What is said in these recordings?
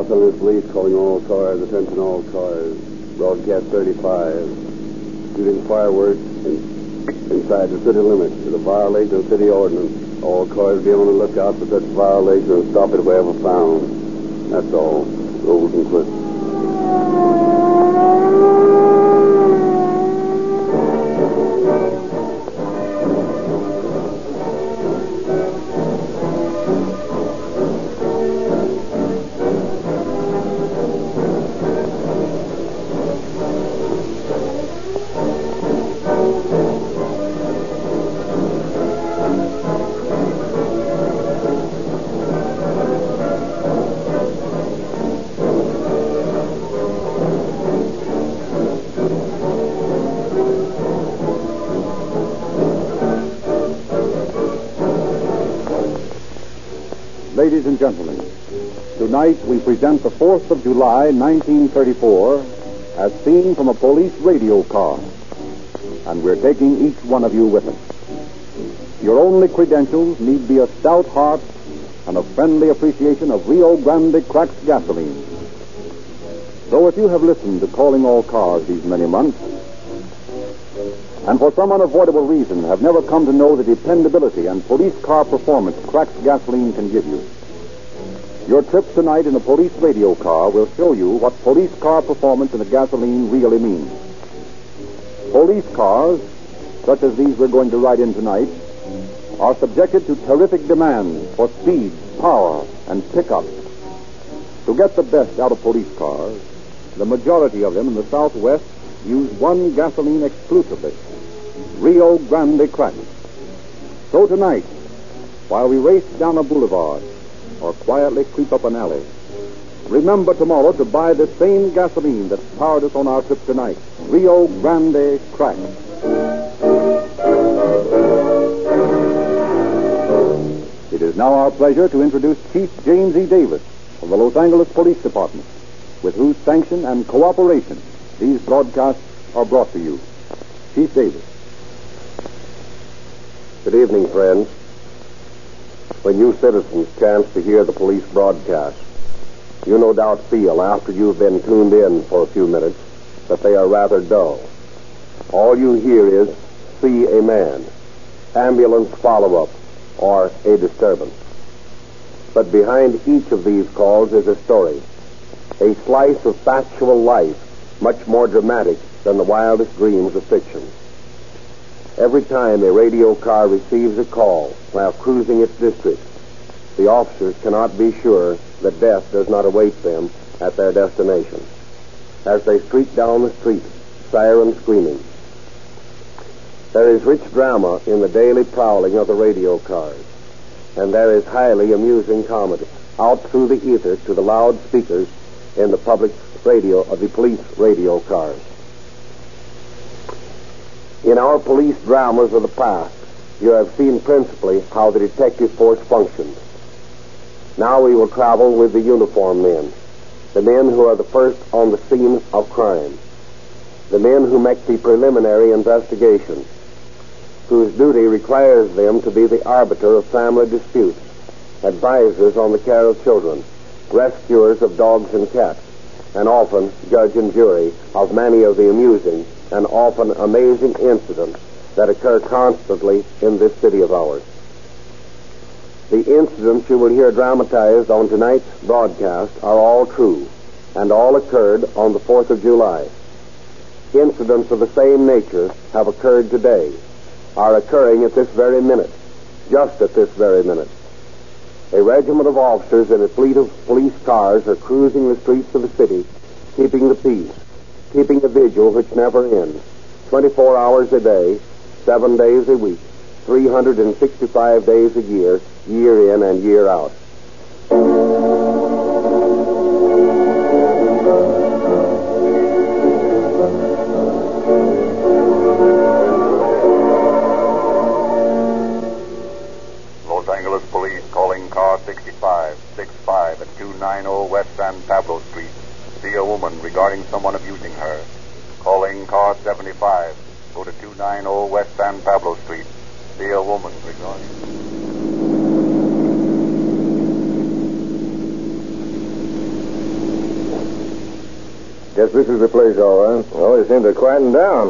Los Angeles Police calling all cars, attention all cars. Broadcast 35. Shooting fireworks inside the city limits is a violation of city ordinance. All cars be on the lookout for such violation and stop it wherever found. That's all. Rolls and clips. Ladies and gentlemen, tonight we present the 4th of July, 1934, as seen from a police radio car. And we're taking each one of you with us. Your only credentials need be a stout heart and a friendly appreciation of Rio Grande cracked gasoline. So if you have listened to Calling All Cars these many months, and for some unavoidable reason have never come to know the dependability and police car performance cracked gasoline can give you, your trip tonight in a police radio car will show you what police car performance in a gasoline really means. Police cars, such as these we're going to ride in tonight, are subjected to terrific demand for speed, power, and pickup. To get the best out of police cars, the majority of them in the Southwest use one gasoline exclusively, Rio Grande cracked. So tonight, while we race down a boulevard or quietly creep up an alley, remember tomorrow to buy the same gasoline that powered us on our trip tonight, Rio Grande cracked. It is now our pleasure to introduce Chief James E. Davis of the Los Angeles Police Department, with whose sanction and cooperation these broadcasts are brought to you. Chief Davis. Good evening, friends. When you citizens chance to hear the police broadcast, you no doubt feel, after you've been tuned in for a few minutes, that they are rather dull. All you hear is, see a man, ambulance follow-up, or a disturbance. But behind each of these calls is a story, a slice of factual life, much more dramatic than the wildest dreams of fiction. Every time a radio car receives a call while cruising its district, the officers cannot be sure that death does not await them at their destination. As they streak down the street, sirens screaming. There is rich drama in the daily prowling of the radio cars, and there is highly amusing comedy out through the ether to the loudspeakers in the public radio of the police radio cars. In our police dramas of the past, you have seen principally how the detective force functions. Now we will travel with the uniformed men, the men who are the first on the scene of crime, the men who make the preliminary investigation, whose duty requires them to be the arbiter of family disputes, advisors on the care of children, rescuers of dogs and cats, and often judge and jury of many of the amusing and often amazing incidents that occur constantly in this city of ours. The incidents you will hear dramatized on tonight's broadcast are all true, and all occurred on the 4th of July. Incidents of the same nature have occurred today, are occurring at this very minute, just at this very minute. A regiment of officers in a fleet of police cars are cruising the streets of the city, keeping the peace, keeping a vigil which never ends, 24 hours a day, 7 days a week, 365 days a year, year in and year out. Los Angeles Police calling car 65 at 290 West San Pablo Street. See a woman regarding someone abusing her. Calling car 75. Go to 290 West San Pablo Street. See a woman regarding... Guess this is the place, all right. Well, they seem to quieten down.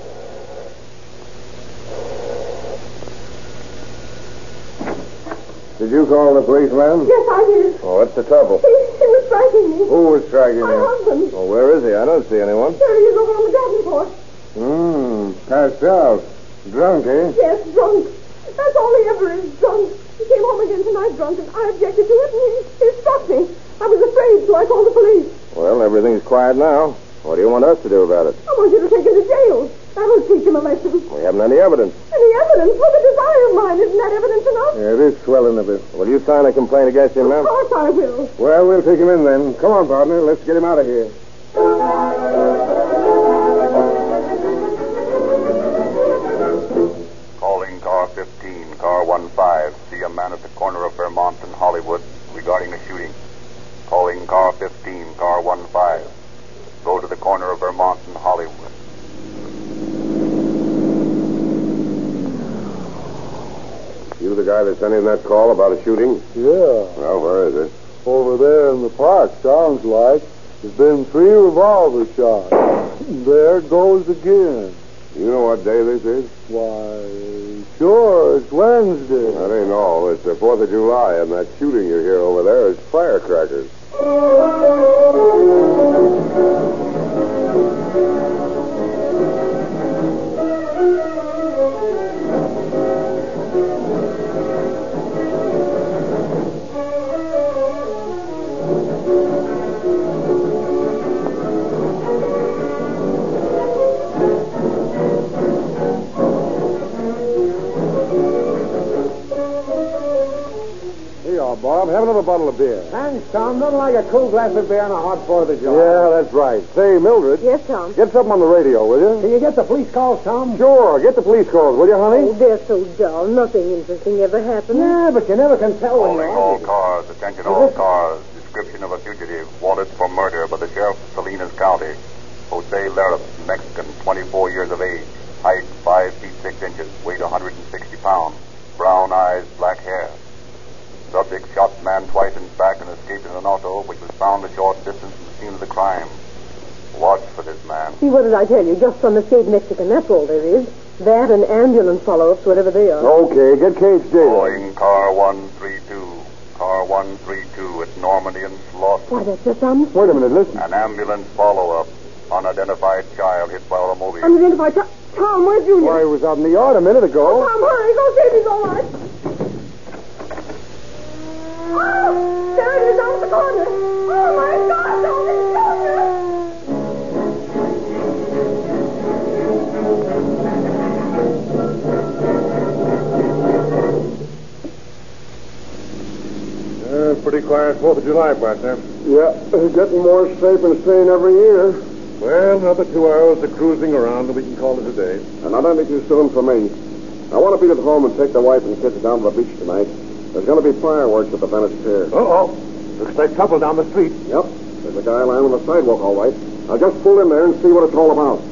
Did you call the police, ma'am? Yes, I did. Oh, what's the trouble? He was striking me. Who was striking My you? husband. Oh, where is he? I don't see anyone. There he is over on the Davenport. Passed out. Drunk, eh? Yes, drunk. That's all he ever is, drunk. He came home again tonight drunk, and I objected to it, and he struck me. I was afraid, so I called the police. Well, everything's quiet now. What do you want us to do about it? I want you to take him to jail. That'll teach him a lesson. We haven't any evidence. Any evidence? Well, the desire of mine, isn't that evidence enough? Yeah, it is swelling a bit. Will you sign a complaint against him, ma'am? Of course I will. Well, we'll take him in then. Come on, partner. Let's get him out of here. Calling car 15, car 15. See a man at the corner of Vermont and Hollywood regarding a shooting. Calling car 15, car 15. Go to the corner of Vermont and Hollywood. You the guy that sent in that call about a shooting? Yeah, Well, where is it? over there in the park, sounds like. There's been 3 revolver shots. There it goes again. You know what day this is? Why, sure, it's Wednesday. That ain't all. It's the 4th of July, and that shooting you hear over there is firecrackers. Bob, have another bottle of beer. Thanks, Tom. Nothing like a cool glass of beer on a hot 4th of July. Yeah, that's right. Say, Mildred. Yes, Tom. Get something on the radio, will you? Can you get the police calls, Tom? Sure. Get the police calls, will you, honey? Oh, they're so dull. Nothing interesting ever happened. Yeah, but you never can tell when Calling you're all cars. Attention all cars. Description of a fugitive wanted for murder by the sheriff of Salinas County. Jose Larup, Mexican, 24 years of age. Height 5 feet 6 inches. Weight 160 pounds. Brown eyes, black hair. Subject shot man twice in the back and escaped in an auto, which was found a short distance from the scene of the crime. Watch for this man. See, what did I tell you? Just some escaped Mexican. That's all there is. That and ambulance follow-ups, whatever they are. Okay, get Cage data. Calling car 132. Car 132 at Normandy and Slaughter. Why, that's just some Wait a minute, listen. An ambulance follow-up. Unidentified child hit by automobile. unidentified. Tom, where's Junior? Why, he was out in the yard a minute ago. Tom, hurry. Go see if he's all right. Oh, there it is on the corner. Oh, my God, don't be Pretty quiet 4th of July, partner. Yeah, getting more safe and sane every year. Well, another 2 hours of cruising around, and we can call it a day. And not any too soon for me. I want to be at home and take the wife and kids down to the beach tonight. There's going to be fireworks at the Venice Pier. Uh-oh. Looks like trouble down the street. Yep. There's a guy lying on the sidewalk, all right. I'll just pull in there and see what it's all about.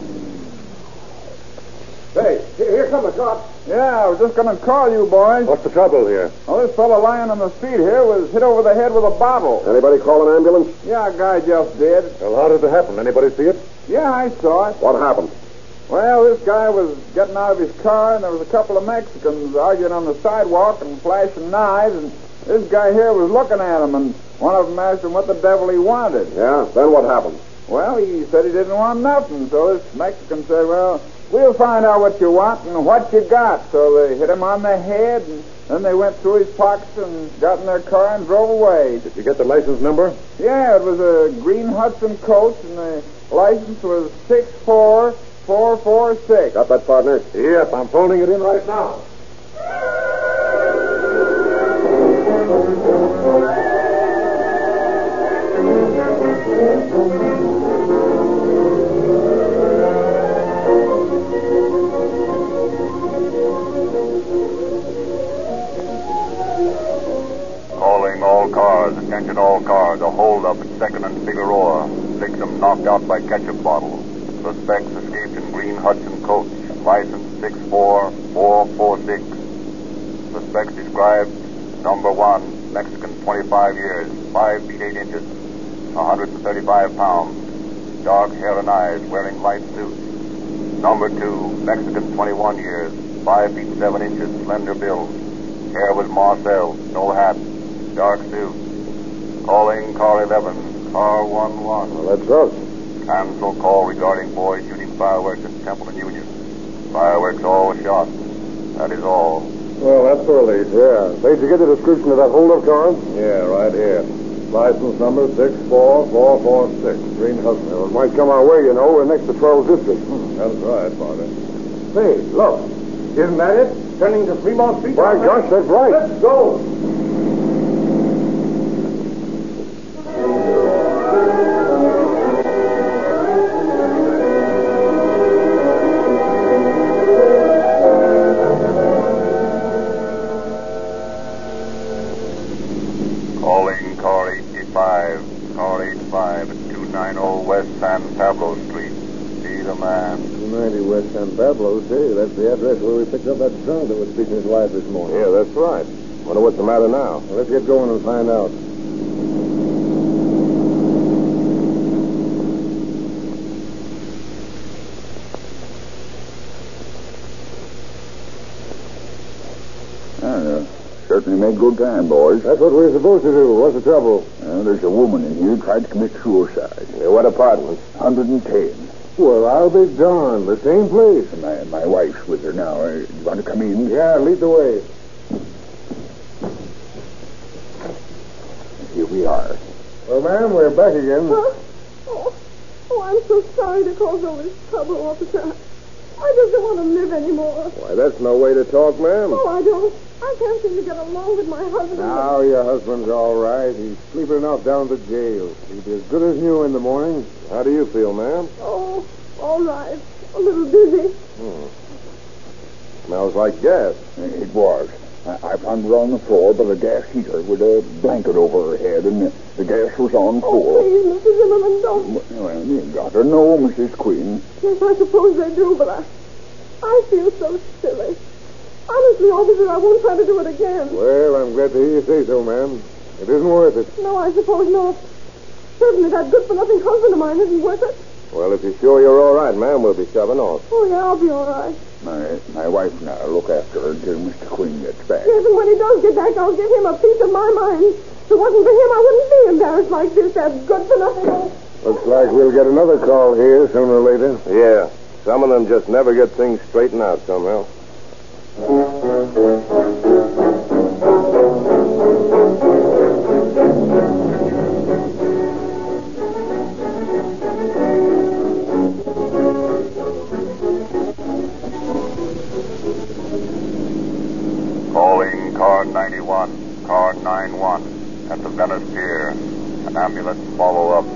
Hey, here come the cops. Yeah, I was just going to call you, boys. What's the trouble here? Well, this fellow lying on the street here was hit over the head with a bottle. Anybody call an ambulance? Yeah, a guy just did. Well, how did it happen? Anybody see it? Yeah, I saw it. What happened? Well, this guy was getting out of his car, and there was a couple of Mexicans arguing on the sidewalk and flashing knives, and this guy here was looking at him, and one of them asked him what the devil he wanted. Yeah, then what happened? Well, he said he didn't want nothing, so this Mexican said, well, we'll find out what you want and what you got. So they hit him on the head, and then they went through his pockets and got in their car and drove away. Did you get the license number? Yeah, it was a green Hudson coach, and the license was 64446. Got that, partner? Yep, I'm phoning it in right now. Calling all cars. Attention all cars. A holdup at 2nd and Figueroa. Victim knocked out by ketchup bottle. Suspects escaped in green Hudson coach. License 64446. Suspects described: number 1, Mexican, 25 years, 5 feet 8 inches, 135 pounds. dark hair and eyes, wearing light suits. Number 2, Mexican, 21 years, 5 feet 7 inches, slender build. Hair was Marcel, no hat, dark suit. Calling car 11, car 11. Well, that's us. Cancel call regarding boy shooting fireworks at Templeton Union. Fireworks all shot. That is all. Well, that's the release. Yeah. Did you get the description of that holdup car? Yeah, right here. License number 64446, Green Hudson. Well, it might come our way, you know. We're next to 12th District. That's right, Father. Say, look. Isn't that it? Turning to Fremont Street? By gosh, that's right. Let's go. Calling car 85, car 85 at 290 West San Pablo Street. See the man. 290 West San Pablo. Say, that's the address where we picked up that drunk that was speaking his wife this morning. Yeah, that's right. Wonder what's the matter now. Well, let's get going and find out. Certainly made good time, boys. That's what we're supposed to do. What's the trouble? There's a woman in here tried to commit suicide. What apartment? 110. Well, I'll be darned. The same place. My wife's with her now. You want to come in? Yeah, lead the way. Here we are. Well, ma'am, we're back again. Huh? Oh, I'm so sorry to cause all this trouble, officer. I just don't want to live anymore. Why, that's no way to talk, ma'am. Oh, I don't. I can't seem to get along with my husband. Now, your husband's all right. He's sleeping off down at the jail. He'll be as good as new in the morning. How do you feel, ma'am? Oh, all right. A little dizzy. Smells like gas. It was. I found her on the floor by the gas heater with a blanket over her head, and the gas was on Oh, full. please, Mr. Zimmerman, don't. Well, you got to know, Mrs. Queen. Yes, I suppose they do, but I feel so silly. Honestly, officer, I won't try to do it again. Well, I'm glad to hear you say so, ma'am. It isn't worth it. No, I suppose not. Certainly that good-for-nothing husband of mine isn't worth it. Well, if you're sure you're all right, ma'am, we'll be shoving off. Oh, yeah, I'll be all right. My wife and I'll look after her until Mr. Queen gets back. Yes, and when he does get back, I'll give him a piece of my mind. If it wasn't for him, I wouldn't be embarrassed like this, that good-for-nothing. Looks like we'll get another call here sooner or later. Yeah. Some of them just never get things straightened out somehow. Calling car 91, car 91 at the Venice Pier. An ambulance follow up.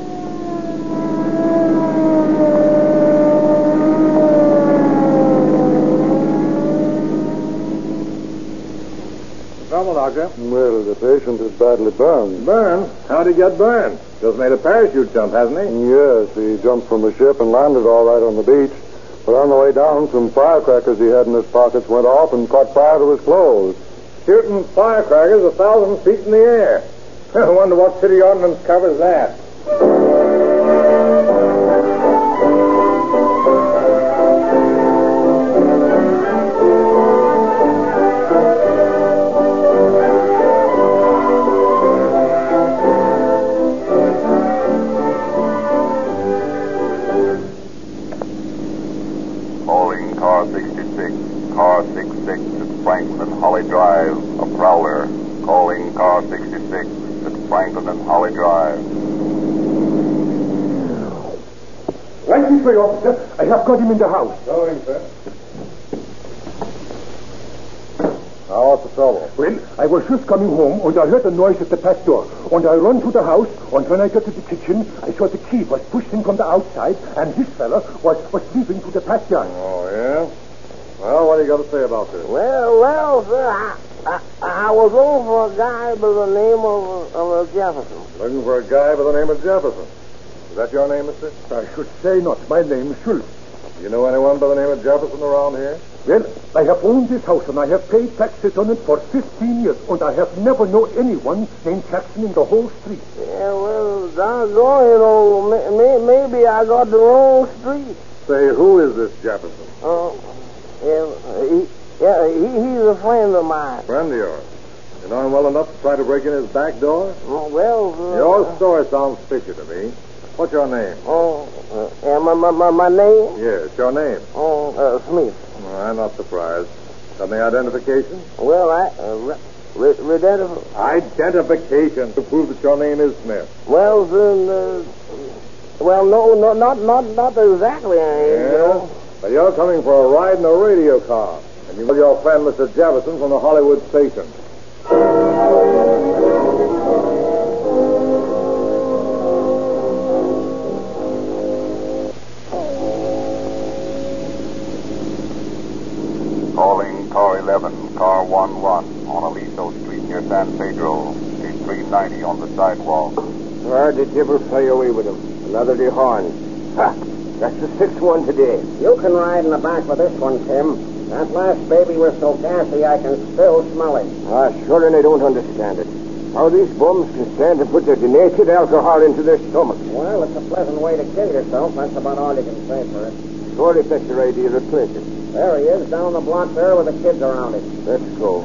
Trouble, Doctor? Well, the patient is badly burned. Burned? How'd he get burned? Just made a parachute jump, hasn't he? Yes, he jumped from the ship and landed all right on the beach. But on the way down, some firecrackers he had in his pockets went off and caught fire to his clothes. Shooting firecrackers 1,000 feet in the air. I wonder what city ordinance covers that. Calling car 66, car 66 at Franklin and Holly Drive, a prowler. Calling car 66 at Franklin and Holly Drive. Right this way, officer. I have got him in the house. Going, sir. Now, what's the trouble? Well, I was just coming home, and I heard a noise at the back door. And I run to the house, and when I got to the kitchen, I saw the key was pushed in from the outside, and this fella was leaving to the backyard. Oh, yeah? Well, what do you got to say about this? Well, sir, I was looking for a guy by the name of Jefferson. Looking for a guy by the name of Jefferson. Is that your name, mister? I should say not. My name is Schultz. You know anyone by the name of Jefferson around here? Well, I have owned this house, and I have paid taxes on it for 15 years, and I have never known anyone named Jackson in the whole street. Yeah, well, Well, doggone, maybe I got the wrong street. Say, who is this Jefferson? He's a friend of mine. Friend of yours. You know him well enough to try to break in his back door? Well, Your story sounds fishy to me. What's your name? My name? Yes, your name. Smith. I'm not surprised. Got any identification? Well, Identification to prove that your name is Smith. Well, then, no, not exactly. Yeah? But you're coming for a ride in a radio car. And you with your friend, Mr. Jefferson, from the Hollywood station. Calling car 11, car 11 on Aliso Street near San Pedro. Street 390 on the sidewalk. Where did you ever play away with him? Another dehorn. Ha! That's the sixth one today. You can ride in the back with this one, Tim. That last baby was so gassy I can still smell it. Sure, and I don't understand it. How these bums can stand to put their denatured alcohol into their stomachs. Well, it's a pleasant way to kill yourself. That's about all you can say for it. Sure, if that's your idea of pleasure. There he is, down the block there with the kids around him. Let's go.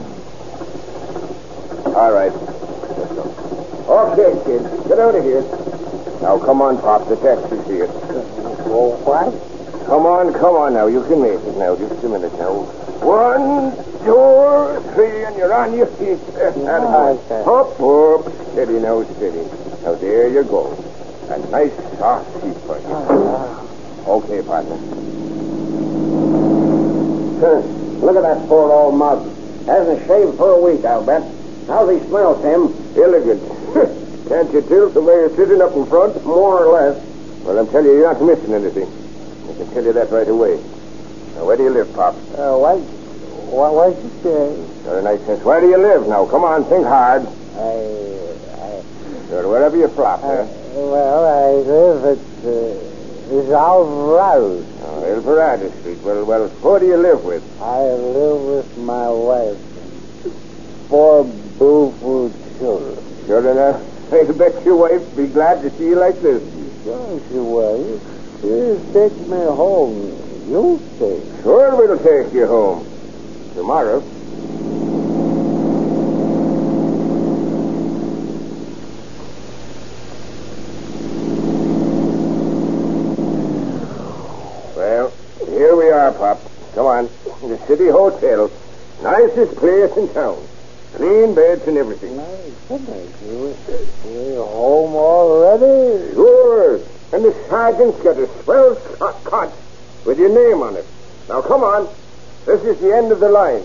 All right. Let's go. Okay, kids. Get out of here. Now, come on, Pop. The taxi's here. What? Come on now. You can make it now. Just a minute now. 1, 2, 3, and you're on your feet. Hop. Steady now, steady. Now, there you go. A nice soft seat for you. Okay, partner. Look at that poor old mug. Hasn't shaved for a week, I'll bet. How's he smell, Tim? Elegant. Can't you tell the way you're sitting up in front? More or less. Well, I'm telling you, you're not missing anything. I can tell you that right away. Now, where do you live, Pop? What'd you say? Very nice sense. Where do you live now? Come on, think hard. Sure, wherever you flop, I live at Alvarado. Alvarado Street. Well, who do you live with? I live with my wife. 4 beautiful children. Sure enough. I'll bet your wife be glad to see you like this. Sure she will. She'll take me home. You'll stay. Sure we'll take you home. Tomorrow. Well, here we are, Pop. Come on. The City Hotel. Nicest place in town. Clean beds and everything. My goodness, you're home already? Sure. And the sergeant's got a swell cot with your name on it. Now, come on. This is the end of the line.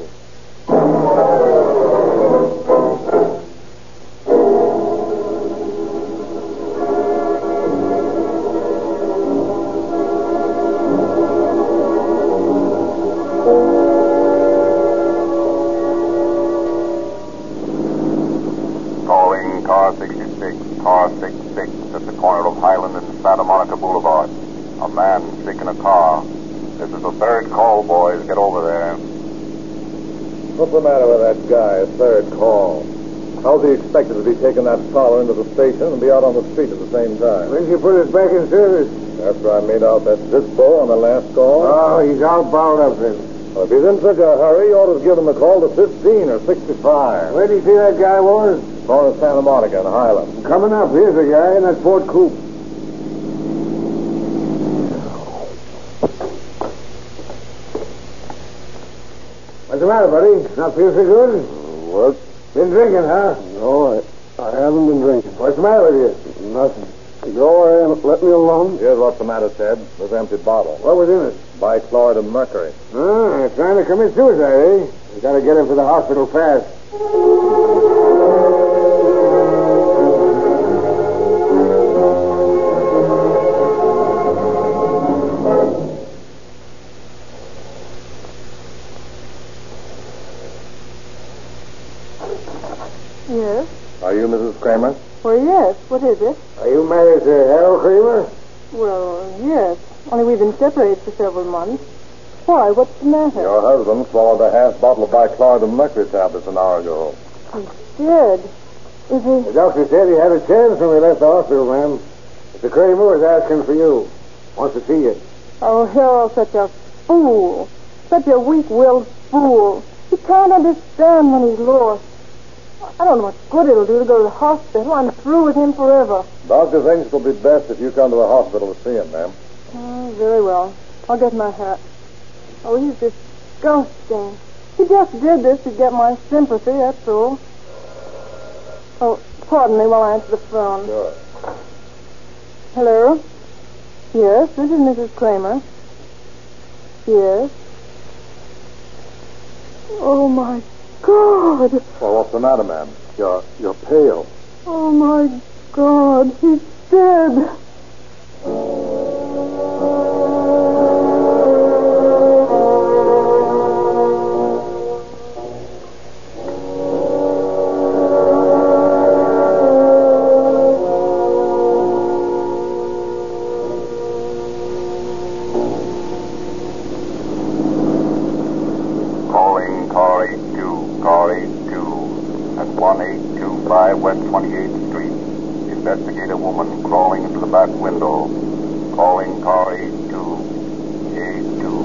Calling car 66, car 66 at the corner of Highland and Santa Monica Boulevard. A man sick in a car. This is the third call, boys. Get over there. What's the matter with that guy? Third call. How's he expected to be taking that prowler into the station and be out on the street at the same time? When he put us back in service? After I made out that dispo on the last call? Oh, he's all bound up then. Well, if he's in such a hurry, you ought to give him a call to 15 or 65. Where do you see that guy was? Corner of Santa Monica and Highland. Coming up. Here's a guy in that Ford coupe. What's the matter, buddy? Not feel so good? What? Been drinking, huh? No, I haven't been drinking. What's the matter with you? Nothing. Go away and let me alone. Here's what's the matter, Ted. This empty bottle. What was in it? Bichloride of mercury. Trying to commit suicide, eh? We gotta get him to the hospital fast. Yes? Are you Mrs. Kramer? Well, yes. What is it? Are you married to Harold Kramer? Well, yes. Only we've been separated for several months. Why? What's the matter? Your husband swallowed a half bottle of bichloride of mercury tablets an hour ago. He's dead. Is he? The doctor said he had a chance when we left the hospital, ma'am. Mr. Kramer was asking for you. Wants to see you. Oh, Harold's such a fool. Such a weak-willed fool. He can't understand when he's lost. I don't know what good it'll do to go to the hospital. I'm through with him forever. Doctor thinks it'll be best if you come to the hospital to see him, ma'am. Oh, very well. I'll get my hat. Oh, he's disgusting. He just did this to get my sympathy, that's all. Oh, pardon me while I answer the phone. Sure. Hello? Yes, this is Mrs. Kramer. Yes. Oh, my God. Well, what's the matter, ma'am? You're pale. Oh, my God. He's dead. Calling car 82, car 82 at 1825 West 28th Street. Investigate a woman crawling into the back window. Calling car 82, 82.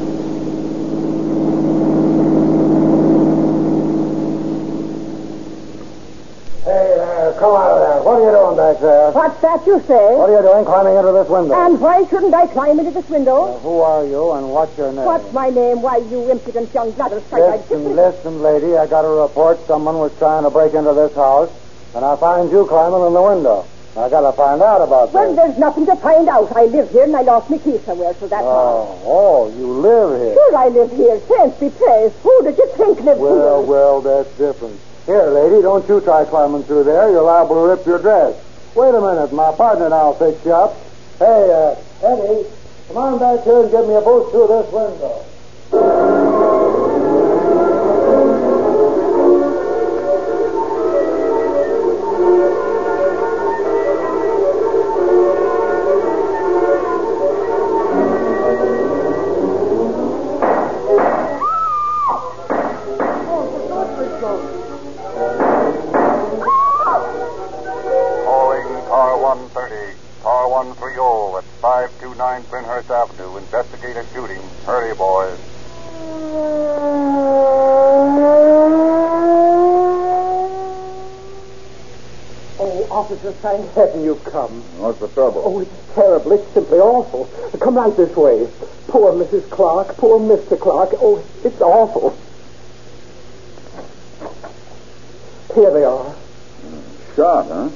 Hey, come out of there. What are you doing back there? What's that you say? What are you doing climbing into this window? And why shouldn't I climb into this window? Who are you and what's your name? What's my name? Why, you impudent young blatherskite. Listen, lady. I got a report someone was trying to break into this house, and I find you climbing in the window. I got to find out about Well, this. there's nothing to find out. I live here and I lost my key somewhere, so that's all. Oh, you live here. Sure, I live here. Thanks be praised. Who did you think lived here? Well, that's different. Here, lady, don't you try climbing through there. You're liable to rip your dress. Wait a minute. My partner and I'll fix you up. Hey, Eddie, come on back here and give me a boost through this window. Calling car 130, car 130 at 529 Prinhurst Avenue. Investigate a shooting. Hurry, boys. Oh, officer, thank heaven you've come. What's the trouble? Oh, it's terrible. It's simply awful. Come right this way. Poor Mrs. Clark. Poor Mr. Clark. Oh, it's awful. Here they are. Shot, huh?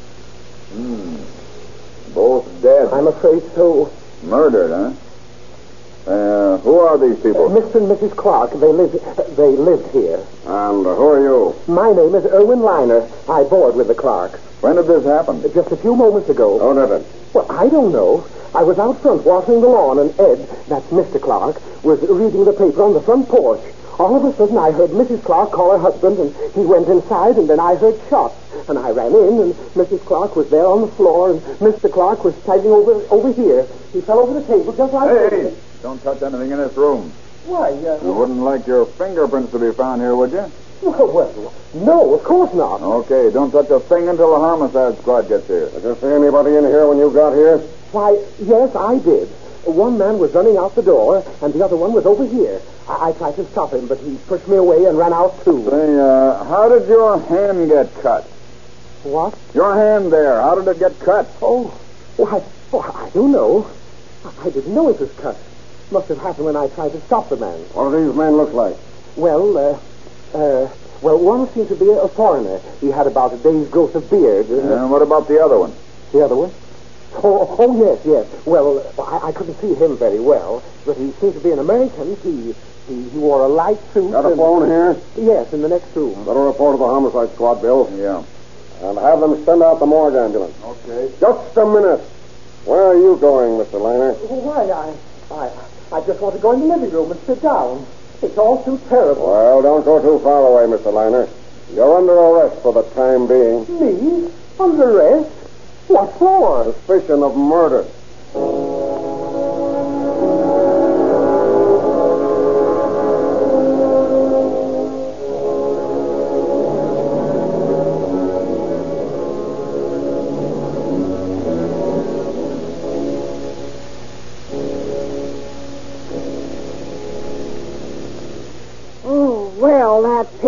Both dead. I'm afraid so. Murdered, huh? Who are these people? Mr. and Mrs. Clark, they lived here. And who are you? My name is Irwin Liner. I board with the Clarks. When did this happen? Just a few moments ago. Who did it? Well, I don't know. I was out front watering the lawn, and Ed, that's Mr. Clark, was reading the paper on the front porch. All of a sudden, I heard Mrs. Clark call her husband, and he went inside, and then I heard shots. And I ran in, and Mrs. Clark was there on the floor, and Mr. Clark was standing over here. He fell over the table just like Hey, don't touch anything in this room. Why, You wouldn't like your fingerprints to be found here, would you? well, no, of course not. Okay, don't touch a thing until the homicide squad gets here. Did you see anybody in here when you got here? Why, yes, I did. One man was running out the door, and the other one was over here. I tried to stop him, but he pushed me away and ran out, too. Say, how did your hand get cut? What? Your hand there, how did it get cut? Oh, I don't know. I didn't know it was cut. Must have happened when I tried to stop the man. What do these men look like? Well, one seemed to be a foreigner. He had about a day's growth of beard. And what about the other one? The other one? Oh, yes. Well, I couldn't see him very well, but he seemed to be an American. He wore a light suit. Got a phone here? Yes, in the next room. Better report to the homicide squad, Bill. Yeah. And have them send out the morgue ambulance. Okay. Just a minute. Where are you going, Mr. Liner? Why, I just want to go in the living room and sit down. It's all too terrible. Well, don't go too far away, Mr. Liner. You're under arrest for the time being. Me? Under arrest? What for? Suspicion of murder.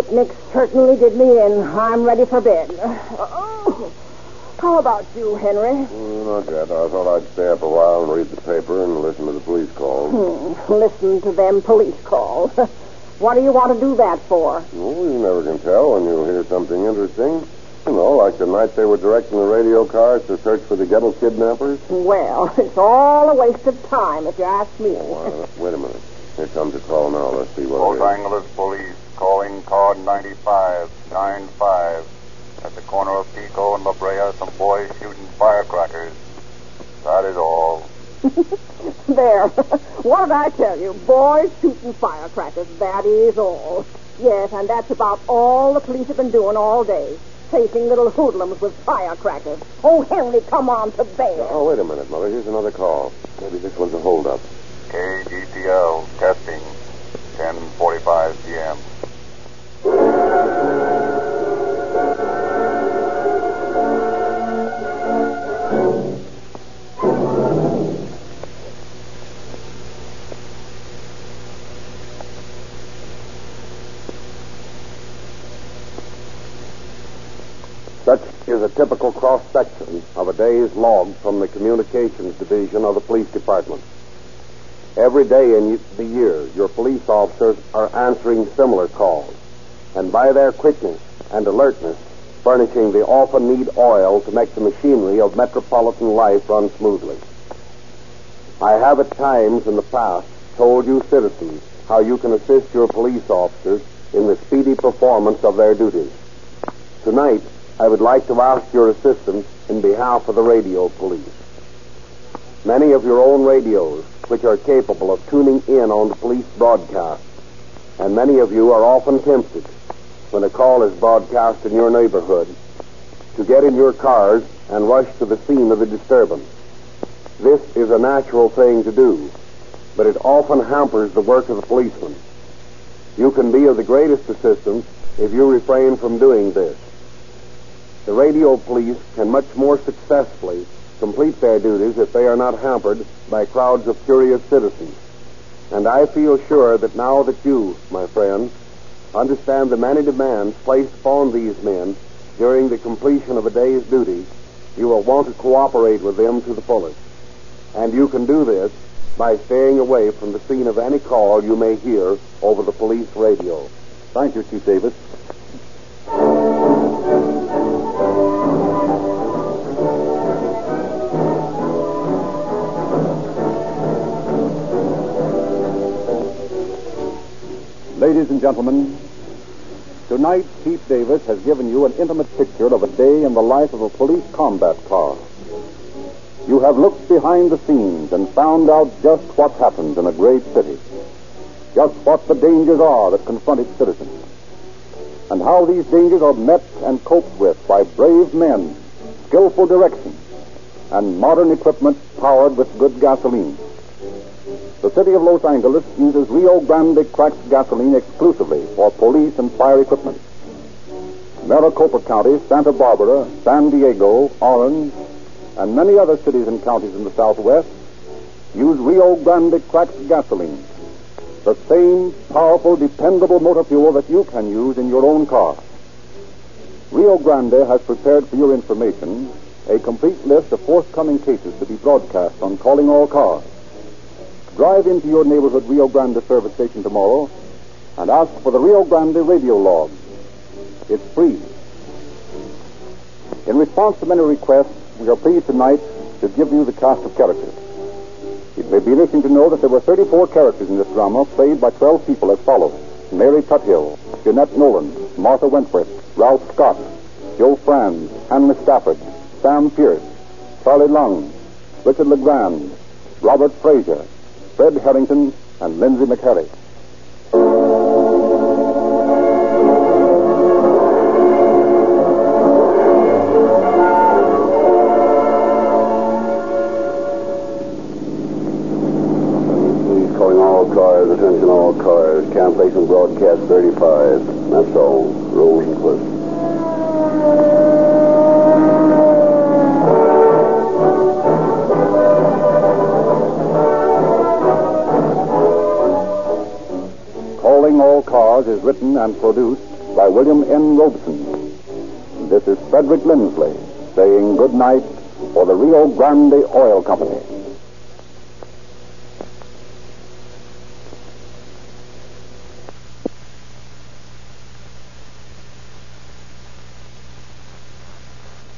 picnic certainly did me in. I'm ready for bed. How about you, Henry? Not yet. I thought I'd stay up a while and read the paper and listen to the police calls. Listen to them police calls. What do you want to do that for? Oh, you never can tell when you'll hear something interesting. You know, like the night they were directing the radio cars to search for the ghetto kidnappers. Well, it's all a waste of time, if you ask me. Wait a minute. Here comes a call now. Let's see what Los it is. Angeles Police calling car 9595. At the corner of Pico and La Brea, some boys shooting firecrackers. That is all. There. What did I tell you? Boys shooting firecrackers. That is all. Yes, and that's about all the police have been doing all day. Chasing little hoodlums with firecrackers. Oh, Henry, come on to bed. Oh, wait a minute, Mother. Here's another call. Maybe this one's a holdup. KGTL testing 10:45 p.m. Such is a typical cross-section of a day's log from the Communications Division of the Police Department. Every day in the year, your police officers are answering similar calls, and by their quickness and alertness, furnishing the often need oil to make the machinery of metropolitan life run smoothly. I have at times in the past told you citizens how you can assist your police officers in the speedy performance of their duties. Tonight, I would like to ask your assistance in behalf of the radio police. Many of your own radios, which are capable of tuning in on the police broadcast, and many of you are often tempted, when a call is broadcast in your neighborhood, to get in your cars and rush to the scene of the disturbance. This is a natural thing to do, but it often hampers the work of the policeman. You can be of the greatest assistance if you refrain from doing this. The radio police can much more successfully complete their duties if they are not hampered by crowds of curious citizens. And I feel sure that now that you, my friend, understand the many demands placed upon these men during the completion of a day's duty, you will want to cooperate with them to the fullest. And you can do this by staying away from the scene of any call you may hear over the police radio. Thank you, Chief Davis. Ladies and gentlemen, tonight Chief Davis has given you an intimate picture of a day in the life of a police combat car. You have looked behind the scenes and found out just what happens in a great city, just what the dangers are that confront its citizens, and how these dangers are met and coped with by brave men, skillful direction, and modern equipment powered with good gasoline. The city of Los Angeles uses Rio Grande cracked gasoline exclusively for police and fire equipment. Maricopa County, Santa Barbara, San Diego, Orange, and many other cities and counties in the Southwest use Rio Grande cracked gasoline, the same powerful, dependable motor fuel that you can use in your own car. Rio Grande has prepared for your information a complete list of forthcoming cases to be broadcast on Calling All Cars. Drive into your neighborhood Rio Grande service station tomorrow and ask for the Rio Grande radio log. It's free. In response to many requests, we are pleased tonight to give you the cast of characters. It may be interesting to know that there were 34 characters in this drama, played by 12 people as follows: Mary Tuthill, Jeanette Nolan, Martha Wentworth, Ralph Scott, Joe Franz, Hanley Stafford, Sam Pierce, Charlie Lung, Richard LeGrand, Robert Frazier, Fred Harrington, and Lindsay McHarry. Please calling all cars, attention all cars, cancellation broadcast 35. That's all. Rosencliff. Calling All Cars is written and produced by William N. Robeson. This is Frederick Lindsley saying good night for the Rio Grande Oil Company.